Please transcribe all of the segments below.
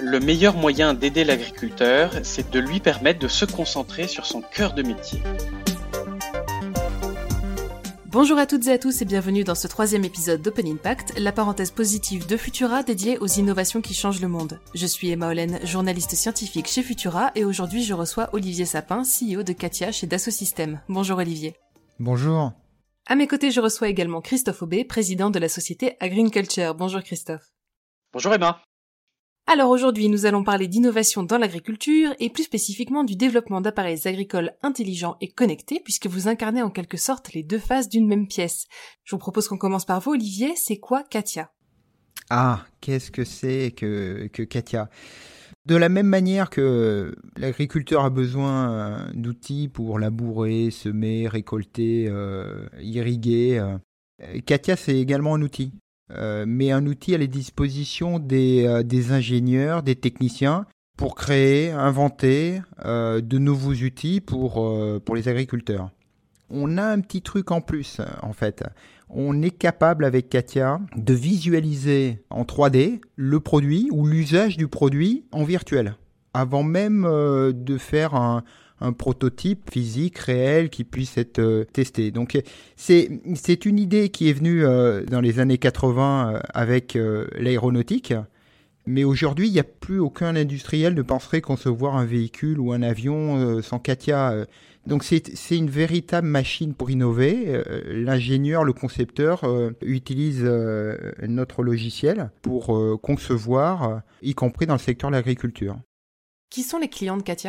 Le meilleur moyen d'aider l'agriculteur, c'est de lui permettre de se concentrer sur son cœur de métier. Bonjour à toutes et à tous et bienvenue dans ce 3e épisode d'Open Impact, la parenthèse positive de Futura dédiée aux innovations qui changent le monde. Je suis Emma Hollen, journaliste scientifique chez Futura et aujourd'hui je reçois Olivier Sapin, CEO de Katia chez Dassault Systèmes. Bonjour Olivier. Bonjour. À mes côtés je reçois également Christophe Aubé, président de la société Agriculture. Bonjour Christophe. Bonjour Emma. Alors aujourd'hui, nous allons parler d'innovation dans l'agriculture et plus spécifiquement du développement d'appareils agricoles intelligents et connectés puisque vous incarnez en quelque sorte les deux faces d'une même pièce. Je vous propose qu'on commence par vous, Olivier. C'est quoi Katia ? Qu'est-ce que c'est que Katia ? De la même manière que l'agriculteur a besoin d'outils pour labourer, semer, récolter, irriguer, Katia c'est également un outil. Mais un outil à la disposition des ingénieurs, des techniciens pour créer, inventer de nouveaux outils pour les agriculteurs. On a un petit truc en plus en fait. On est capable avec Katia de visualiser en 3D le produit ou l'usage du produit en virtuel avant même de faire un prototype physique réel qui puisse être testé. Donc c'est une idée qui est venue dans les années 80 avec l'aéronautique, mais aujourd'hui il n'y a plus aucun industriel ne penserait concevoir un véhicule ou un avion sans Katia. Donc c'est une véritable machine pour innover. L'ingénieur, le concepteur utilise notre logiciel pour concevoir, y compris dans le secteur de l'agriculture. Qui sont les clients de Katia ?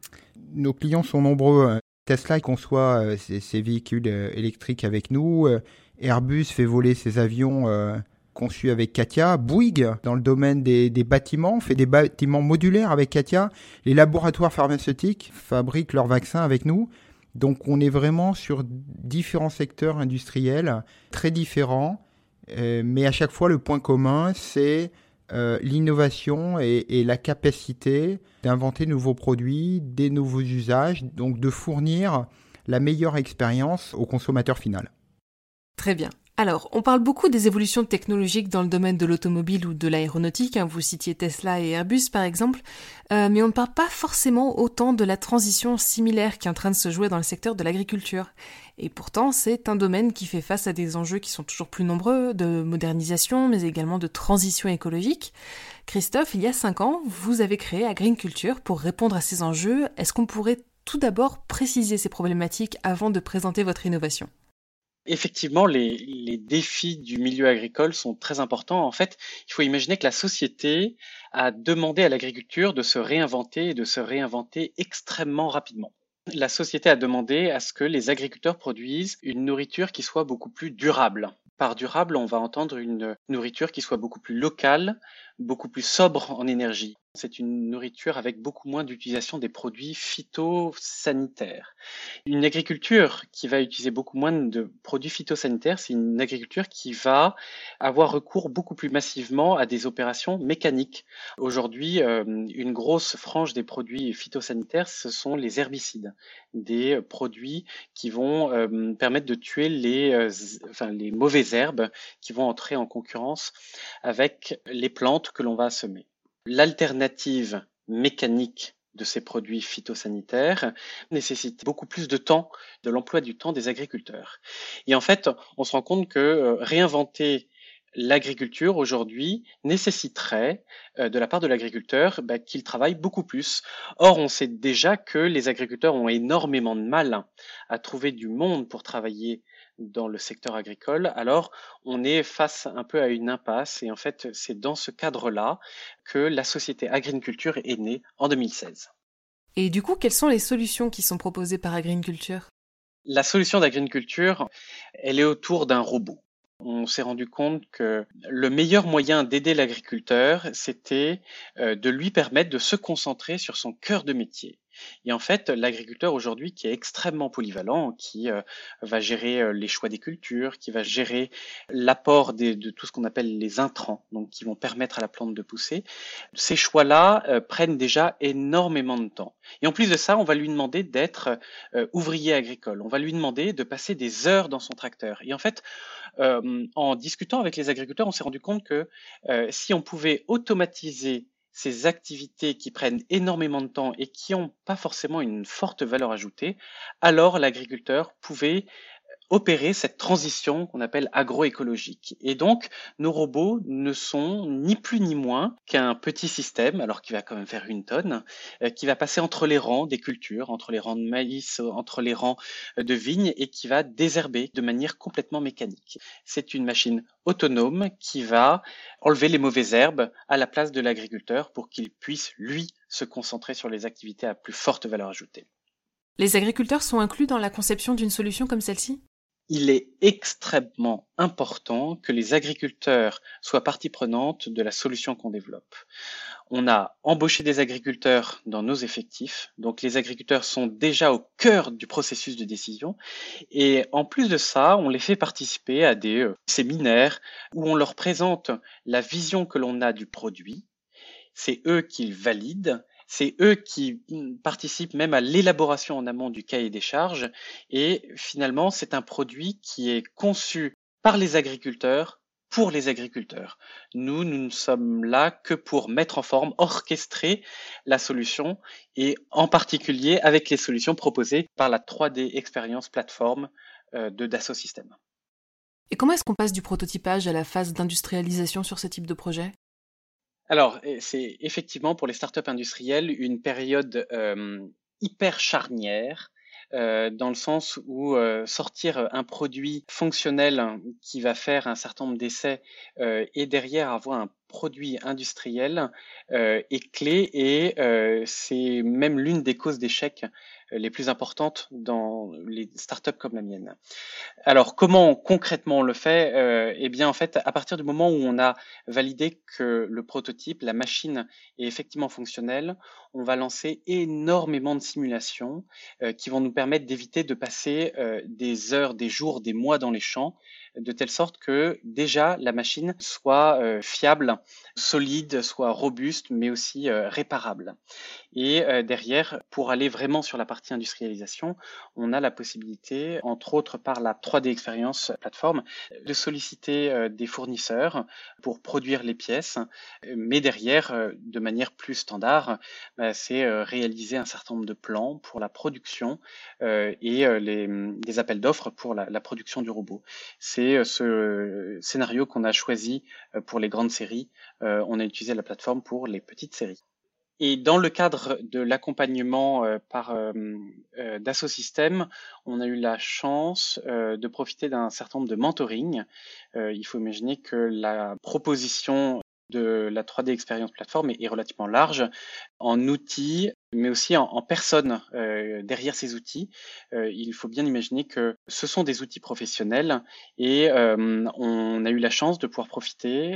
Nos clients sont nombreux. Tesla conçoit ses véhicules électriques avec nous. Airbus fait voler ses avions conçus avec Katia. Bouygues, dans le domaine des bâtiments, fait des bâtiments modulaires avec Katia. Les laboratoires pharmaceutiques fabriquent leurs vaccins avec nous. Donc on est vraiment sur différents secteurs industriels très différents. Mais à chaque fois, le point commun, c'est l'innovation et la capacité d'inventer de nouveaux produits, des nouveaux usages, donc de fournir la meilleure expérience au consommateur final. Très bien. Alors, on parle beaucoup des évolutions technologiques dans le domaine de l'automobile ou de l'aéronautique, vous citiez Tesla et Airbus par exemple, mais on ne parle pas forcément autant de la transition similaire qui est en train de se jouer dans le secteur de l'agriculture. Et pourtant, c'est un domaine qui fait face à des enjeux qui sont toujours plus nombreux, de modernisation, mais également de transition écologique. Christophe, il y a 5 ans, vous avez créé Agriculture pour répondre à ces enjeux. Est-ce qu'on pourrait tout d'abord préciser ces problématiques avant de présenter votre innovation ? Effectivement, les défis du milieu agricole sont très importants. En fait, il faut imaginer que la société a demandé à l'agriculture de se réinventer et de se réinventer extrêmement rapidement. La société a demandé à ce que les agriculteurs produisent une nourriture qui soit beaucoup plus durable. Par durable, on va entendre une nourriture qui soit beaucoup plus locale, beaucoup plus sobre en énergie. C'est une nourriture avec beaucoup moins d'utilisation des produits phytosanitaires. Une agriculture qui va utiliser beaucoup moins de produits phytosanitaires, c'est une agriculture qui va avoir recours beaucoup plus massivement à des opérations mécaniques. Aujourd'hui, une grosse frange des produits phytosanitaires, ce sont les herbicides, des produits qui vont permettre de tuer les mauvaises herbes qui vont entrer en concurrence avec les plantes que l'on va semer. L'alternative mécanique de ces produits phytosanitaires nécessite beaucoup plus de temps, de l'emploi du temps des agriculteurs. Et en fait, on se rend compte que réinventer l'agriculture aujourd'hui nécessiterait de la part de l'agriculteur qu'il travaille beaucoup plus. Or, on sait déjà que les agriculteurs ont énormément de mal à trouver du monde pour travailler dans le secteur agricole. Alors, on est face un peu à une impasse et en fait, c'est dans ce cadre-là que la société Agriculture est née en 2016. Et du coup, quelles sont les solutions qui sont proposées par Agriculture ? La solution d'Agriculture, elle est autour d'un robot. On s'est rendu compte que le meilleur moyen d'aider l'agriculteur, c'était de lui permettre de se concentrer sur son cœur de métier. Et en fait, l'agriculteur aujourd'hui qui est extrêmement polyvalent, qui va gérer les choix des cultures, qui va gérer l'apport de tout ce qu'on appelle les intrants, donc qui vont permettre à la plante de pousser, ces choix-là prennent déjà énormément de temps. Et en plus de ça, on va lui demander d'être ouvrier agricole. On va lui demander de passer des heures dans son tracteur. Et en fait, en discutant avec les agriculteurs, on s'est rendu compte que si on pouvait automatiser ces activités qui prennent énormément de temps et qui n'ont pas forcément une forte valeur ajoutée, alors l'agriculteur pouvait opérer cette transition qu'on appelle agroécologique. Et donc, nos robots ne sont ni plus ni moins qu'un petit système, alors qu'il va quand même faire 1 tonne, qui va passer entre les rangs des cultures, entre les rangs de maïs, entre les rangs de vignes, et qui va désherber de manière complètement mécanique. C'est une machine autonome qui va enlever les mauvaises herbes à la place de l'agriculteur pour qu'il puisse, lui, se concentrer sur les activités à plus forte valeur ajoutée. Les agriculteurs sont inclus dans la conception d'une solution comme celle-ci ? Il est extrêmement important que les agriculteurs soient partie prenante de la solution qu'on développe. On a embauché des agriculteurs dans nos effectifs, donc les agriculteurs sont déjà au cœur du processus de décision, et en plus de ça, on les fait participer à des séminaires où on leur présente la vision que l'on a du produit. C'est eux qui le valident. C'est eux qui participent même à l'élaboration en amont du cahier des charges, et finalement, c'est un produit qui est conçu par les agriculteurs pour les agriculteurs. Nous ne sommes là que pour mettre en forme, orchestrer la solution, et en particulier avec les solutions proposées par la 3D Experience Platform de Dassault Systèmes. Et comment est-ce qu'on passe du prototypage à la phase d'industrialisation sur ce type de projet ? Alors, c'est effectivement pour les startups industrielles une période hyper charnière, dans le sens où sortir un produit fonctionnel qui va faire un certain nombre d'essais et derrière avoir un produit industriel est clé, et c'est même l'une des causes d'échec les plus importantes dans les startups comme la mienne. Alors, comment concrètement on le fait ? Eh bien, en fait, à partir du moment où on a validé que le prototype, la machine est effectivement fonctionnelle, on va lancer énormément de simulations qui vont nous permettre d'éviter de passer des heures, des jours, des mois dans les champs, de telle sorte que déjà la machine soit fiable, solide, soit robuste, mais aussi réparable. Et derrière, pour aller vraiment sur la partie industrialisation, on a la possibilité, entre autres par la 3D Experience Platform, de solliciter des fournisseurs pour produire les pièces, mais derrière, de manière plus standard, c'est réaliser un certain nombre de plans pour la production et les appels d'offres pour la production du robot. C'est ce scénario qu'on a choisi pour les grandes séries. On a utilisé la plateforme pour les petites séries. Et dans le cadre de l'accompagnement par Dassault Systèmes, on a eu la chance de profiter d'un certain nombre de mentoring. Il faut imaginer que la proposition de la 3D Experience Platform est relativement large en outils, mais aussi en personnes derrière ces outils. Il faut bien imaginer que ce sont des outils professionnels, et on a eu la chance de pouvoir profiter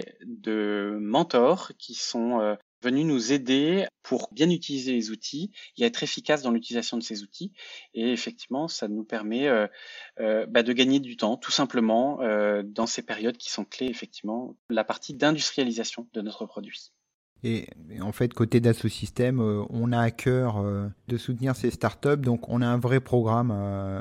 de mentors qui sont venus nous aider pour bien utiliser les outils et être efficace dans l'utilisation de ces outils. Et effectivement, ça nous permet de gagner du temps, tout simplement, dans ces périodes qui sont clés, effectivement, la partie d'industrialisation de notre produit. Et en fait, côté Dassault Systèmes, on a à cœur de soutenir ces startups. Donc, on a un vrai programme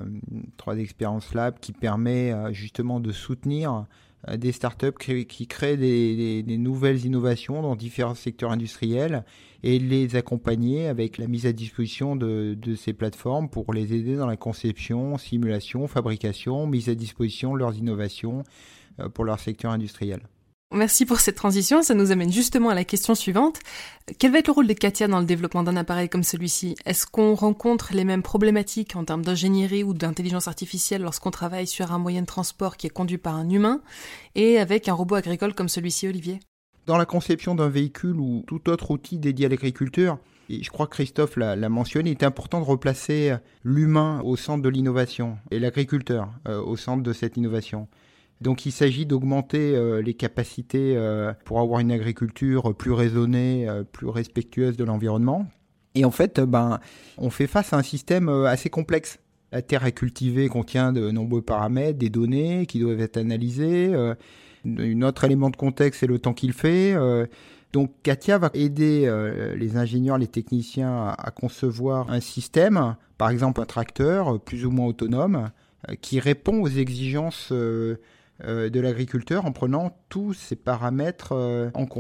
3D Experience Lab qui permet justement de soutenir des startups qui créent des nouvelles innovations dans différents secteurs industriels et les accompagner avec la mise à disposition de ces plateformes pour les aider dans la conception, simulation, fabrication, mise à disposition de leurs innovations pour leur secteur industriel. Merci pour cette transition, ça nous amène justement à la question suivante. Quel va être le rôle de Katia dans le développement d'un appareil comme celui-ci ? Est-ce qu'on rencontre les mêmes problématiques en termes d'ingénierie ou d'intelligence artificielle lorsqu'on travaille sur un moyen de transport qui est conduit par un humain et avec un robot agricole comme celui-ci, Olivier ? Dans la conception d'un véhicule ou tout autre outil dédié à l'agriculture, et je crois que Christophe l'a mentionné, il est important de replacer l'humain au centre de l'innovation et l'agriculteur au centre de cette innovation. Donc il s'agit d'augmenter les capacités pour avoir une agriculture plus raisonnée, plus respectueuse de l'environnement. Et en fait, on fait face à un système assez complexe. La terre à cultiver contient de nombreux paramètres, des données qui doivent être analysées. Un autre élément de contexte, c'est le temps qu'il fait. Donc Katia va aider les ingénieurs, les techniciens à concevoir un système, par exemple un tracteur plus ou moins autonome, qui répond aux exigences de l'agriculteur en prenant tous ces paramètres en compte.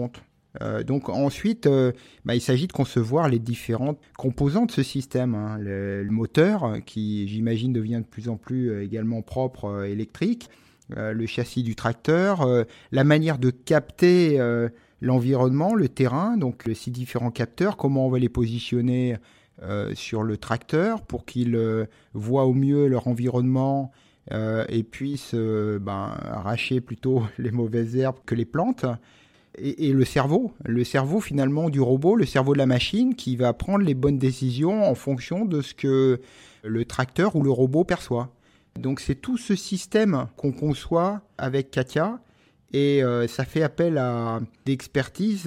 Donc ensuite, il s'agit de concevoir les différentes composantes de ce système. Hein. Le moteur, qui j'imagine devient de plus en plus également propre, électrique, le châssis du tracteur, la manière de capter l'environnement, le terrain, donc ces différents capteurs, comment on va les positionner sur le tracteur pour qu'ils voient au mieux leur environnement et puissent arracher plutôt les mauvaises herbes que les plantes. Et le cerveau finalement du robot, le cerveau de la machine qui va prendre les bonnes décisions en fonction de ce que le tracteur ou le robot perçoit. Donc c'est tout ce système qu'on conçoit avec Katia et ça fait appel à d'expertise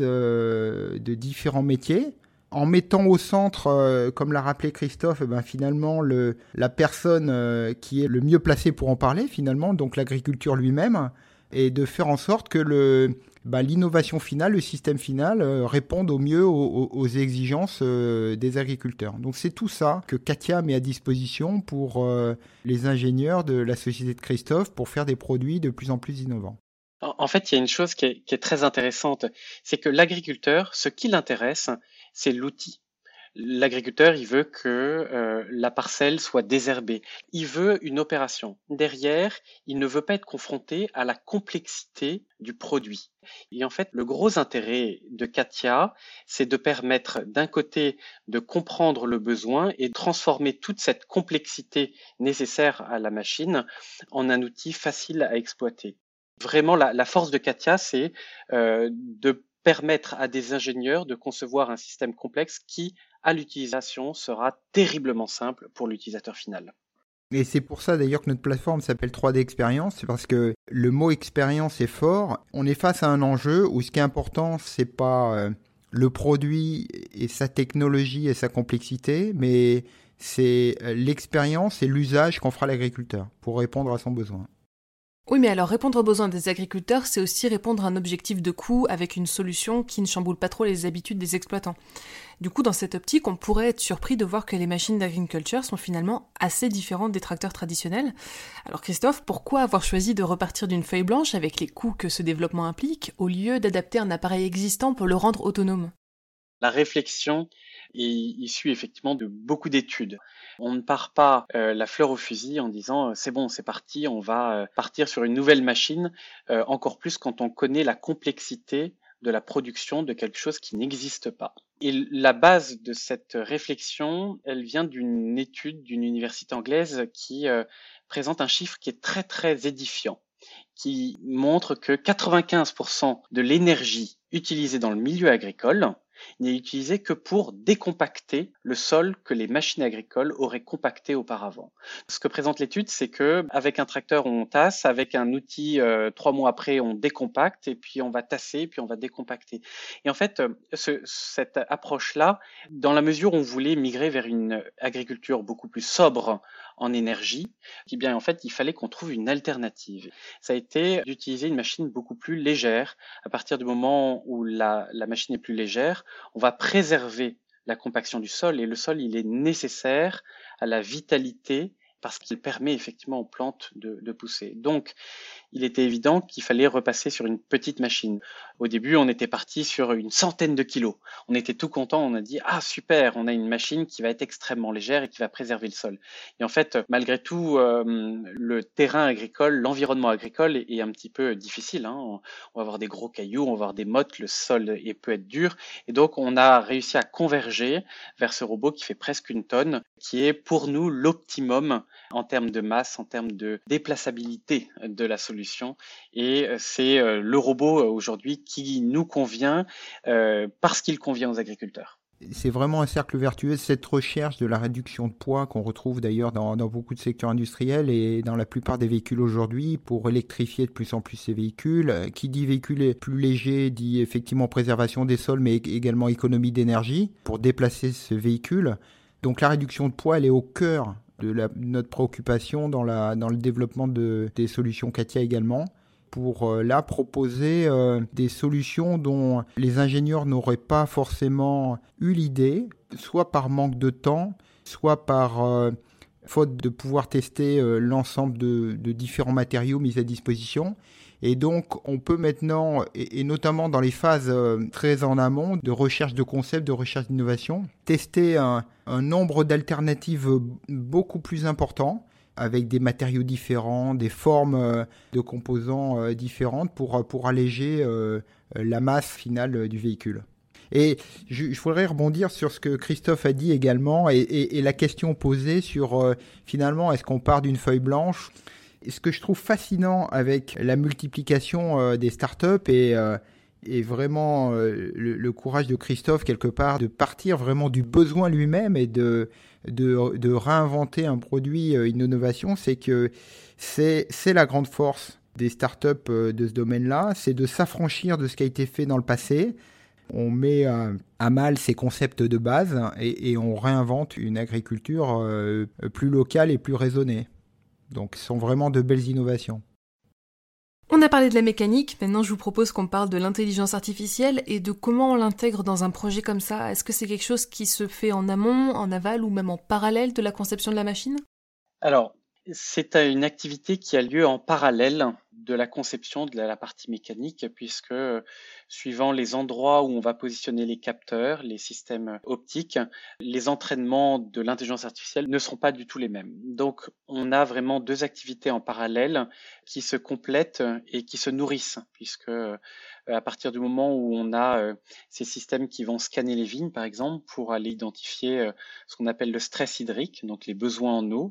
de différents métiers. En mettant au centre, comme l'a rappelé Christophe, finalement la personne qui est le mieux placée pour en parler finalement, donc l'agriculture lui-même, et de faire en sorte que l'innovation finale, le système final réponde au mieux aux exigences des agriculteurs. Donc c'est tout ça que Katia met à disposition pour les ingénieurs de la société de Christophe pour faire des produits de plus en plus innovants. En fait, il y a une chose qui est très intéressante, c'est que l'agriculteur, ce qui l'intéresse, c'est l'outil. L'agriculteur, il veut que la parcelle soit désherbée. Il veut une opération. Derrière, il ne veut pas être confronté à la complexité du produit. Et en fait, le gros intérêt de Katia, c'est de permettre d'un côté de comprendre le besoin et de transformer toute cette complexité nécessaire à la machine en un outil facile à exploiter. Vraiment, la force de Katia, c'est de permettre à des ingénieurs de concevoir un système complexe qui, à l'utilisation, sera terriblement simple pour l'utilisateur final. Et c'est pour ça d'ailleurs que notre plateforme s'appelle 3D Experience, c'est parce que le mot expérience est fort. On est face à un enjeu où ce qui est important, c'est pas le produit et sa technologie et sa complexité, mais c'est l'expérience et l'usage qu'en fera l'agriculteur pour répondre à son besoin. Oui, mais alors répondre aux besoins des agriculteurs, c'est aussi répondre à un objectif de coût avec une solution qui ne chamboule pas trop les habitudes des exploitants. Du coup, dans cette optique, on pourrait être surpris de voir que les machines d'agriculture sont finalement assez différentes des tracteurs traditionnels. Alors Christophe, pourquoi avoir choisi de repartir d'une feuille blanche avec les coûts que ce développement implique, au lieu d'adapter un appareil existant pour le rendre autonome ? La réflexion est issue effectivement de beaucoup d'études. On ne part pas la fleur au fusil en disant c'est bon, c'est parti, on va partir sur une nouvelle machine, encore plus quand on connaît la complexité de la production de quelque chose qui n'existe pas. Et la base de cette réflexion, elle vient d'une étude d'une université anglaise qui présente un chiffre qui est très très édifiant, qui montre que 95% de l'énergie utilisée dans le milieu agricole n'est utilisé que pour décompacter le sol que les machines agricoles auraient compacté auparavant. Ce que présente l'étude, c'est que avec un tracteur on tasse, avec un outil 3 mois après on décompacte et puis on va tasser et puis on va décompacter. Et en fait, cette approche-là, dans la mesure où on voulait migrer vers une agriculture beaucoup plus sobre en énergie, eh bien en fait il fallait qu'on trouve une alternative. Ça a été d'utiliser une machine beaucoup plus légère. À partir du moment où la machine est plus légère, on va préserver la compaction du sol et le sol il est nécessaire à la vitalité parce qu'il permet effectivement aux plantes de pousser. Donc, il était évident qu'il fallait repasser sur une petite machine. Au début, on était parti sur une centaine de kilos. On était tout content, on a dit « Ah super, on a une machine qui va être extrêmement légère et qui va préserver le sol. » Et en fait, malgré tout, le terrain agricole, l'environnement agricole est un petit peu difficile. Hein. On va avoir des gros cailloux, on va avoir des mottes, le sol peut être dur. Et donc, on a réussi à converger vers ce robot qui fait presque 1 tonne, qui est pour nous l'optimum en termes de masse, en termes de déplaçabilité de la solution. Et c'est le robot aujourd'hui qui nous convient parce qu'il convient aux agriculteurs. C'est vraiment un cercle vertueux, cette recherche de la réduction de poids qu'on retrouve d'ailleurs dans beaucoup de secteurs industriels et dans la plupart des véhicules aujourd'hui pour électrifier de plus en plus ces véhicules. Qui dit véhicule plus léger dit effectivement préservation des sols mais également économie d'énergie pour déplacer ce véhicule. Donc la réduction de poids, elle est au cœur de notre préoccupation dans le développement des solutions Katia également, pour là proposer des solutions dont les ingénieurs n'auraient pas forcément eu l'idée, soit par manque de temps, soit par faute de pouvoir tester l'ensemble de différents matériaux mis à disposition. Et donc, on peut maintenant, et notamment dans les phases très en amont de recherche de concepts, de recherche d'innovation, tester un nombre d'alternatives beaucoup plus important, avec des matériaux différents, des formes de composants différentes pour alléger la masse finale du véhicule. Et je voudrais rebondir sur ce que Christophe a dit également et la question posée sur finalement, est-ce qu'on part d'une feuille blanche ? Ce que je trouve fascinant avec la multiplication des startups et vraiment le courage de Christophe quelque part de partir vraiment du besoin lui-même et de réinventer un produit, une innovation, c'est que c'est la grande force des startups de ce domaine-là, c'est de s'affranchir de ce qui a été fait dans le passé. On met à mal ces concepts de base et on réinvente une agriculture plus locale et plus raisonnée. Donc, ce sont vraiment de belles innovations. On a parlé de la mécanique, maintenant je vous propose qu'on parle de l'intelligence artificielle et de comment on l'intègre dans un projet comme ça. Est-ce que c'est quelque chose qui se fait en amont, en aval ou même en parallèle de la conception de la machine ? Alors, c'est une activité qui a lieu en parallèle de la conception de la partie mécanique, puisque suivant les endroits où on va positionner les capteurs, les systèmes optiques, les entraînements de l'intelligence artificielle ne seront pas du tout les mêmes. Donc, on a vraiment deux activités en parallèle qui se complètent et qui se nourrissent, puisque à partir du moment où on a ces systèmes qui vont scanner les vignes, par exemple, pour aller identifier ce qu'on appelle le stress hydrique, donc les besoins en eau,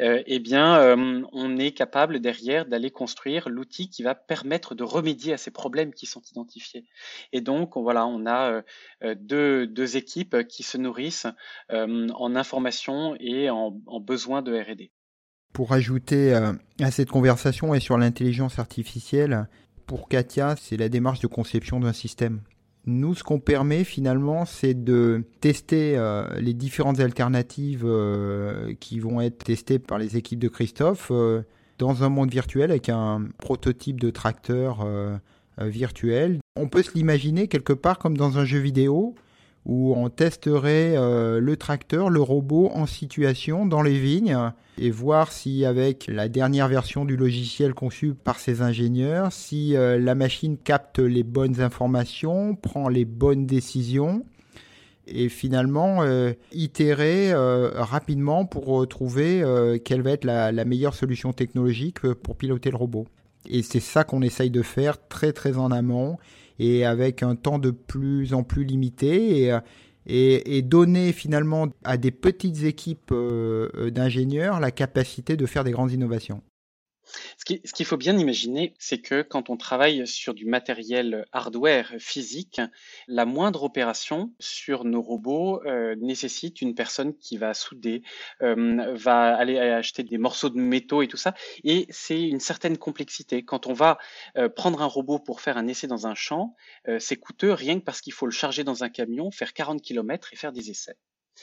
on est capable derrière d'aller construire l'outil qui va permettre de remédier à ces problèmes qui sont identifiés. Et donc, voilà, on a deux équipes qui se nourrissent en information et en besoin de R&D. Pour ajouter à cette conversation et sur l'intelligence artificielle, pour Katia, c'est la démarche de conception d'un système. Nous, ce qu'on permet finalement, c'est de tester les différentes alternatives qui vont être testées par les équipes de Christophe dans un monde virtuel avec un prototype de tracteur virtuel. On peut se l'imaginer quelque part comme dans un jeu vidéo où on testerait le tracteur, le robot en situation dans les vignes et voir si avec la dernière version du logiciel conçu par ces ingénieurs, si la machine capte les bonnes informations, prend les bonnes décisions et finalement itérer rapidement pour trouver quelle va être la meilleure solution technologique pour piloter le robot. Et c'est ça qu'on essaye de faire très très en amont et avec un temps de plus en plus limité et donner finalement à des petites équipes d'ingénieurs la capacité de faire des grandes innovations. Ce qu'il faut bien imaginer, c'est que quand on travaille sur du matériel hardware physique, la moindre opération sur nos robots nécessite une personne qui va souder, va aller acheter des morceaux de métaux et tout ça. Et c'est une certaine complexité. Quand on va prendre un robot pour faire un essai dans un champ, c'est coûteux rien que parce qu'il faut le charger dans un camion, faire 40 km et faire des essais.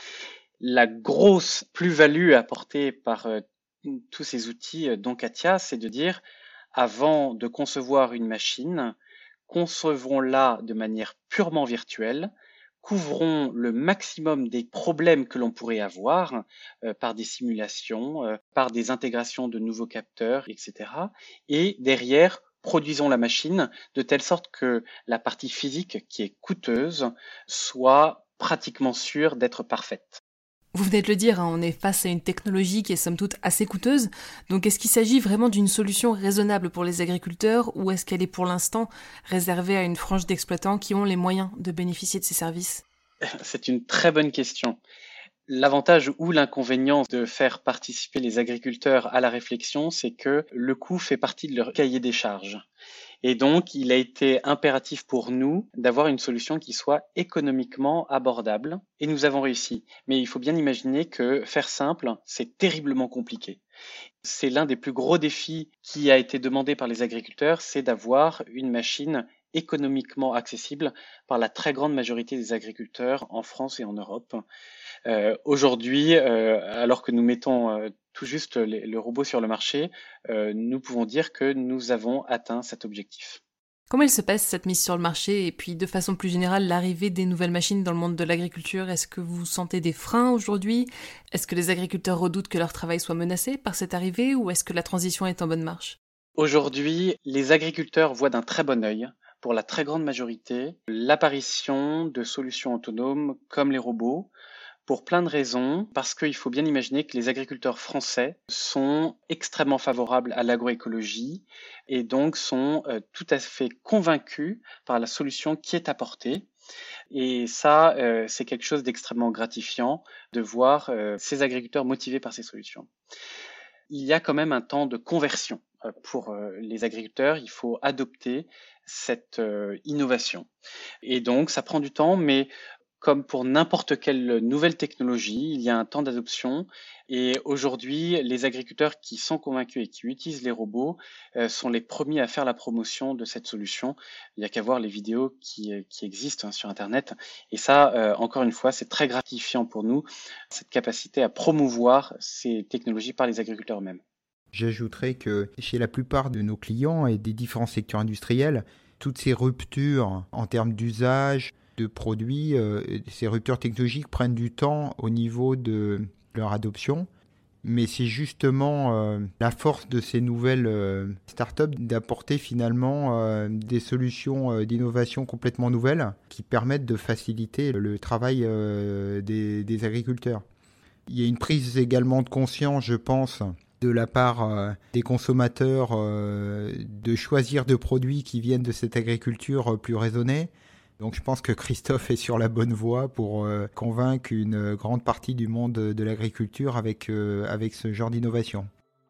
La grosse plus-value apportée par tous ces outils dont Katia, c'est de dire, avant de concevoir une machine, concevons-la de manière purement virtuelle, couvrons le maximum des problèmes que l'on pourrait avoir par des simulations, par des intégrations de nouveaux capteurs, etc. Et derrière, produisons la machine de telle sorte que la partie physique qui est coûteuse soit pratiquement sûre d'être parfaite. Vous venez de le dire, on est face à une technologie qui est somme toute assez coûteuse, donc est-ce qu'il s'agit vraiment d'une solution raisonnable pour les agriculteurs ou est-ce qu'elle est pour l'instant réservée à une frange d'exploitants qui ont les moyens de bénéficier de ces services ? C'est une très bonne question. L'avantage ou l'inconvénient de faire participer les agriculteurs à la réflexion, c'est que le coût fait partie de leur cahier des charges. Et donc, il a été impératif pour nous d'avoir une solution qui soit économiquement abordable. Et nous avons réussi. Mais il faut bien imaginer que faire simple, c'est terriblement compliqué. C'est l'un des plus gros défis qui a été demandé par les agriculteurs, c'est d'avoir une machine économiquement accessible par la très grande majorité des agriculteurs en France et en Europe. Aujourd'hui, alors que nous mettons tout juste le robot sur le marché, nous pouvons dire que nous avons atteint cet objectif. Comment il se passe cette mise sur le marché et puis de façon plus générale l'arrivée des nouvelles machines dans le monde de l'agriculture? Est-ce que vous sentez des freins aujourd'hui? Est-ce que les agriculteurs redoutent que leur travail soit menacé par cette arrivée ou est-ce que la transition est en bonne marche? Aujourd'hui, les agriculteurs voient d'un très bon œil, pour la très grande majorité, l'apparition de solutions autonomes comme les robots, pour plein de raisons, parce qu'il faut bien imaginer que les agriculteurs français sont extrêmement favorables à l'agroécologie et donc sont tout à fait convaincus par la solution qui est apportée. Et ça, c'est quelque chose d'extrêmement gratifiant de voir ces agriculteurs motivés par ces solutions. Il y a quand même un temps de conversion pour les agriculteurs. Il faut adopter cette innovation. Et donc, ça prend du temps, mais comme pour n'importe quelle nouvelle technologie, il y a un temps d'adoption. Et aujourd'hui, les agriculteurs qui sont convaincus et qui utilisent les robots sont les premiers à faire la promotion de cette solution. Il n'y a qu'à voir les vidéos qui existent sur Internet. Et ça, encore une fois, c'est très gratifiant pour nous, cette capacité à promouvoir ces technologies par les agriculteurs eux-mêmes. J'ajouterais que chez la plupart de nos clients et des différents secteurs industriels, toutes ces ruptures en termes d'usage, de produits, ces ruptures technologiques prennent du temps au niveau de leur adoption. Mais c'est justement la force de ces nouvelles startups d'apporter finalement des solutions d'innovation complètement nouvelles qui permettent de faciliter le travail des agriculteurs. Il y a une prise également de conscience, je pense, de la part des consommateurs de choisir de produits qui viennent de cette agriculture plus raisonnée. Donc je pense que Christophe est sur la bonne voie pour convaincre une grande partie du monde de l'agriculture avec ce genre d'innovation.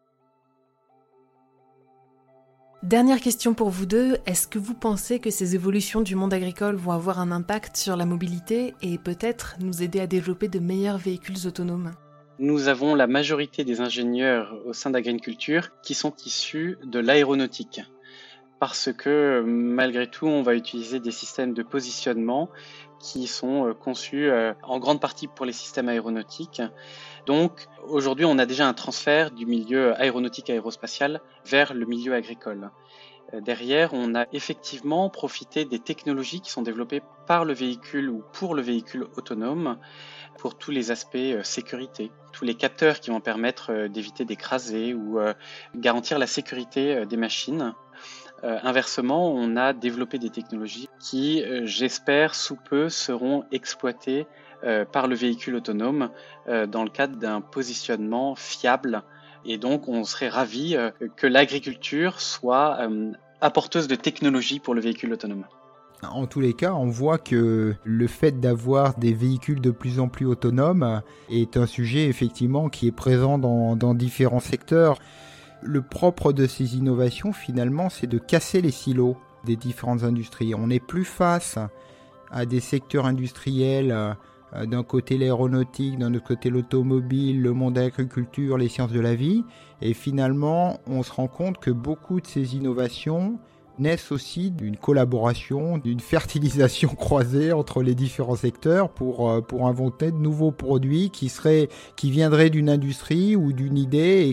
Dernière question pour vous deux, est-ce que vous pensez que ces évolutions du monde agricole vont avoir un impact sur la mobilité et peut-être nous aider à développer de meilleurs véhicules autonomes ? Nous avons la majorité des ingénieurs au sein d'Agriculture qui sont issus de l'aéronautique. Parce que malgré tout, on va utiliser des systèmes de positionnement qui sont conçus en grande partie pour les systèmes aéronautiques. Donc aujourd'hui, on a déjà un transfert du milieu aéronautique aérospatial vers le milieu agricole. Derrière, on a effectivement profité des technologies qui sont développées par le véhicule ou pour le véhicule autonome pour tous les aspects sécurité, tous les capteurs qui vont permettre d'éviter d'écraser ou garantir la sécurité des machines. Inversement, on a développé des technologies qui, j'espère, sous peu seront exploitées par le véhicule autonome dans le cadre d'un positionnement fiable. Et donc, on serait ravis que l'agriculture soit apporteuse de technologies pour le véhicule autonome. En tous les cas, on voit que le fait d'avoir des véhicules de plus en plus autonomes est un sujet effectivement qui est présent dans différents secteurs. Le propre de ces innovations, finalement, c'est de casser les silos des différentes industries. On n'est plus face à des secteurs industriels, d'un côté l'aéronautique, d'un autre côté l'automobile, le monde de l'agriculture, les sciences de la vie. Et finalement, on se rend compte que beaucoup de ces innovations naissent aussi d'une collaboration, d'une fertilisation croisée entre les différents secteurs pour inventer de nouveaux produits qui viendraient d'une industrie ou d'une idée et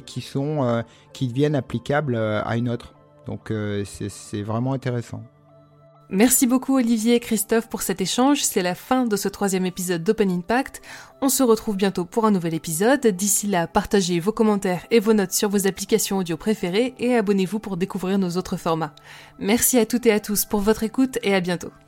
qui deviennent applicables à une autre. Donc c'est vraiment intéressant. Merci beaucoup Olivier et Christophe pour cet échange, c'est la fin de ce 3e épisode d'Open Impact. On se retrouve bientôt pour un nouvel épisode. D'ici là, partagez vos commentaires et vos notes sur vos applications audio préférées et abonnez-vous pour découvrir nos autres formats. Merci à toutes et à tous pour votre écoute et à bientôt.